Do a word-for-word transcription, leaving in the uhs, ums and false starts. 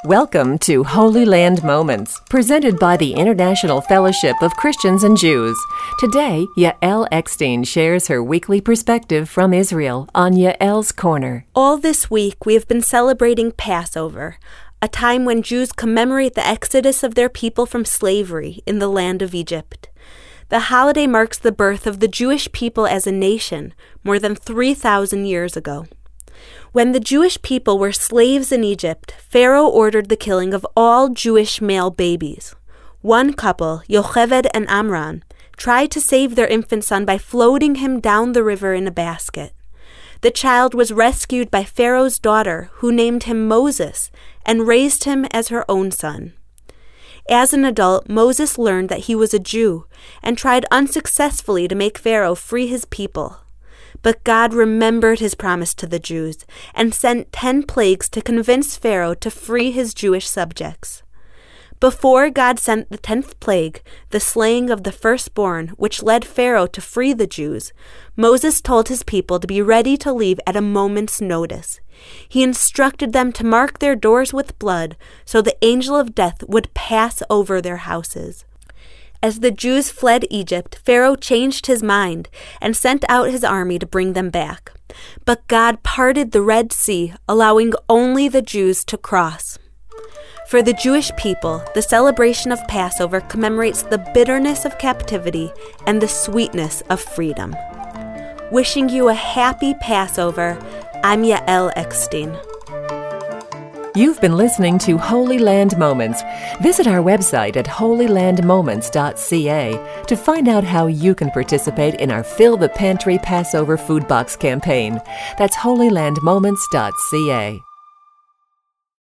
Welcome to Holy Land Moments, presented by the International Fellowship of Christians and Jews. Today, Yael Eckstein shares her weekly perspective from Israel on Yael's Corner. All this week, we have been celebrating Passover, a time when Jews commemorate the exodus of their people from slavery in the land of Egypt. The holiday marks the birth of the Jewish people as a nation more than three thousand years ago. When the Jewish people were slaves in Egypt, Pharaoh ordered the killing of all Jewish male babies. One couple, Yocheved and Amram, tried to save their infant son by floating him down the river in a basket. The child was rescued by Pharaoh's daughter, who named him Moses and raised him as her own son. As an adult, Moses learned that he was a Jew and tried unsuccessfully to make Pharaoh free his people. But God remembered his promise to the Jews and sent ten plagues to convince Pharaoh to free his Jewish subjects. Before God sent the tenth plague, the slaying of the firstborn, which led Pharaoh to free the Jews, Moses told his people to be ready to leave at a moment's notice. He instructed them to mark their doors with blood so the angel of death would pass over their houses. As the Jews fled Egypt, Pharaoh changed his mind and sent out his army to bring them back. But God parted the Red Sea, allowing only the Jews to cross. For the Jewish people, the celebration of Passover commemorates the bitterness of captivity and the sweetness of freedom. Wishing you a happy Passover, I'm Yael Eckstein. You've been listening to Holy Land Moments. Visit our website at holy land moments dot c a to find out how you can participate in our Fill the Pantry Passover Food Box campaign. That's holy land moments dot c a.